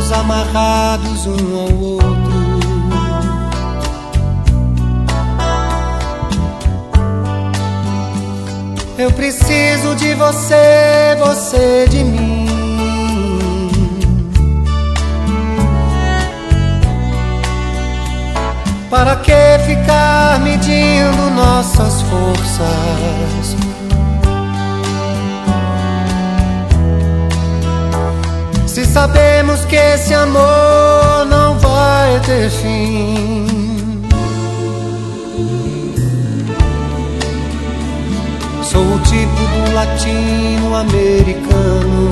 estamos amarrados um ao outro. Eu preciso de você, você de mim. Para que ficar medindo nossas forças? Se sabemos que esse amor não vai ter fim. Sou o tipo do latino-americano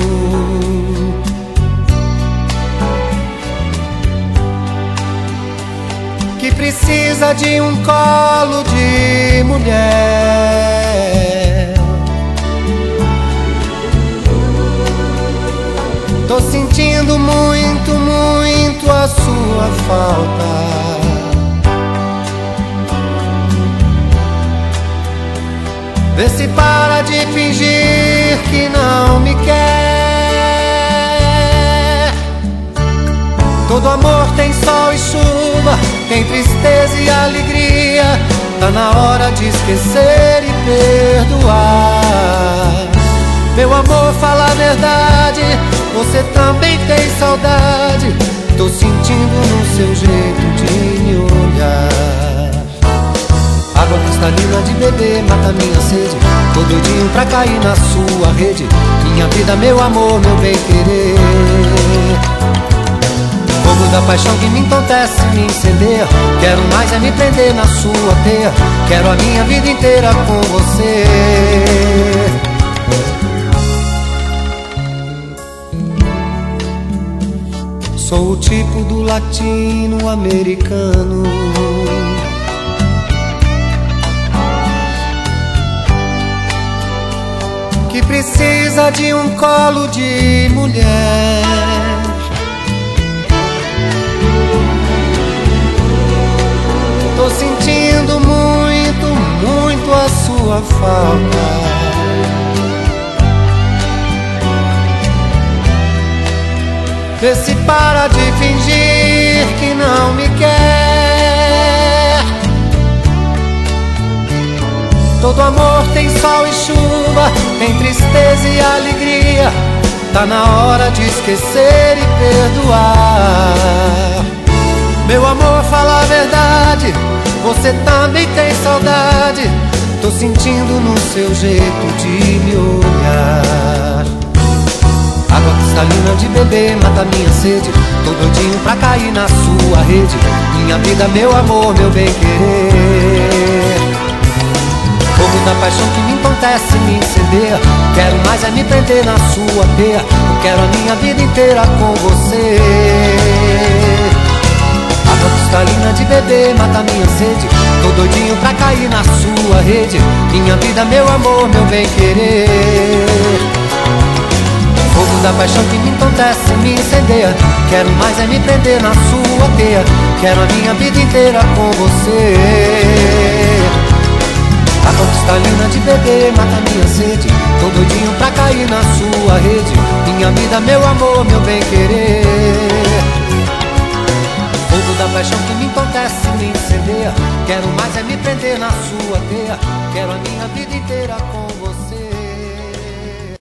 que precisa de um colo de mulher. Tô sentindo muito, muito a sua falta. Vê se para de fingir que não me quer. Todo amor tem sol e chuva, tem tristeza e alegria. Tá na hora de esquecer e perdoar. Meu amor, fala a verdade, você também tem saudade. Tô sentindo no seu jeito de me olhar. Água cristalina de beber mata minha sede. Tô doidinho pra cair na sua rede. Minha vida, meu amor, meu bem-querer. Fogo da paixão que me entontece, me incendeia. Quero mais é me prender na sua teia. Quero a minha vida inteira com você. Sou o tipo do latino-americano que precisa de um colo de mulher. Tô sentindo muito, muito a sua falta. Vê se para de fingir que não me quer. Todo amor tem sol e chuva, tem tristeza e alegria. Tá na hora de esquecer e perdoar. Meu amor, fala a verdade, você também tem saudade. Tô sentindo no seu jeito de me olhar. Água cristalina de beber mata minha sede. Tô doidinho pra cair na sua rede. Minha vida, meu amor, meu bem-querer. Fogo da paixão que me entontece, me incendeia. Quero mais é me prender na sua teia. Eu quero a minha vida inteira com você. Água cristalina de beber mata minha sede. Tô doidinho pra cair na sua rede. Minha vida, meu amor, meu bem-querer. Fogo da paixão que me entontece, me incendeia. Quero mais é me prender na sua teia. Quero a minha vida inteira com você. Água cristalina de beber mata minha sede. Tô doidinho pra cair na sua rede. Minha vida, meu amor, meu bem-querer. Fogo da paixão que me entontece, me incendeia. Quero mais é me prender na sua teia. Quero a minha vida inteira com você.